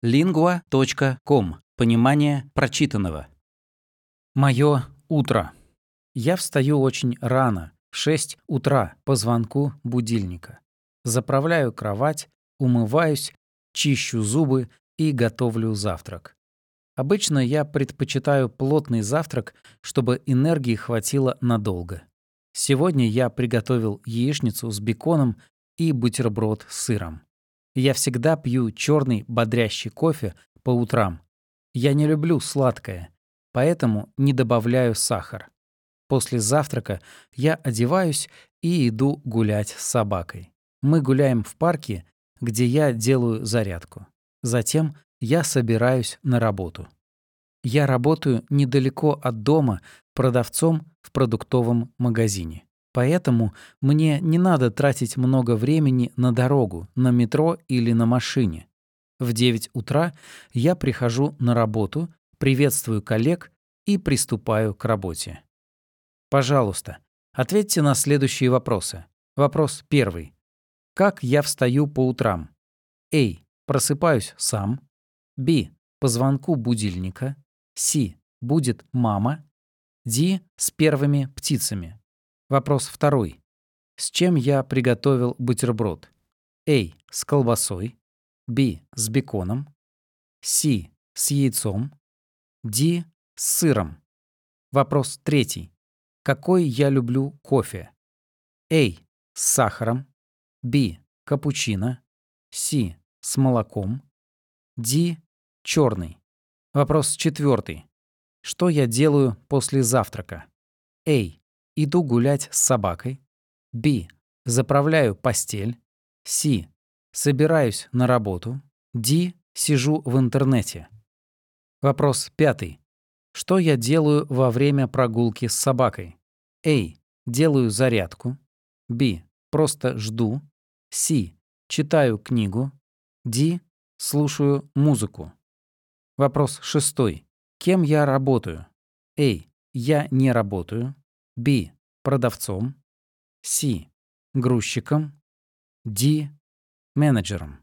Lingua.com. Понимание прочитанного. Мое утро. Я встаю очень рано, в 6 утра по звонку будильника. Заправляю кровать, умываюсь, чищу зубы и готовлю завтрак. Обычно я предпочитаю плотный завтрак, чтобы энергии хватило надолго. Сегодня я приготовил яичницу с беконом и бутерброд с сыром. Я всегда пью черный бодрящий кофе по утрам. Я не люблю сладкое, поэтому не добавляю сахар. После завтрака я одеваюсь и иду гулять с собакой. Мы гуляем в парке, где я делаю зарядку. Затем я собираюсь на работу. Я работаю недалеко от дома продавцом в продуктовом магазине. Поэтому мне не надо тратить много времени на дорогу, на метро или на машине. В 9 утра я прихожу на работу, приветствую коллег и приступаю к работе. Пожалуйста, ответьте на следующие вопросы. Вопрос первый. Как я встаю по утрам? А. Просыпаюсь сам. Б. По звонку будильника. С. Будет мама. Д. С первыми птицами. Вопрос второй. С чем я приготовил бутерброд? А. С колбасой. Б. С беконом. С. С яйцом. Д. С сыром. Вопрос третий. Какой я люблю кофе? А. С сахаром. Б. Капучино. С. С молоком. Д. Черный. Вопрос четвертый. Что я делаю после завтрака? А. Иду гулять с собакой. Б. Заправляю постель. С. Собираюсь на работу. Д. Сижу в интернете. Вопрос пятый. Что я делаю во время прогулки с собакой? А. Делаю зарядку. Б. Просто жду. С. Читаю книгу. Д. Слушаю музыку. Вопрос шестой. Кем я работаю? А. Я не работаю. Б. Продавцом. С. Грузчиком. Д. Менеджером.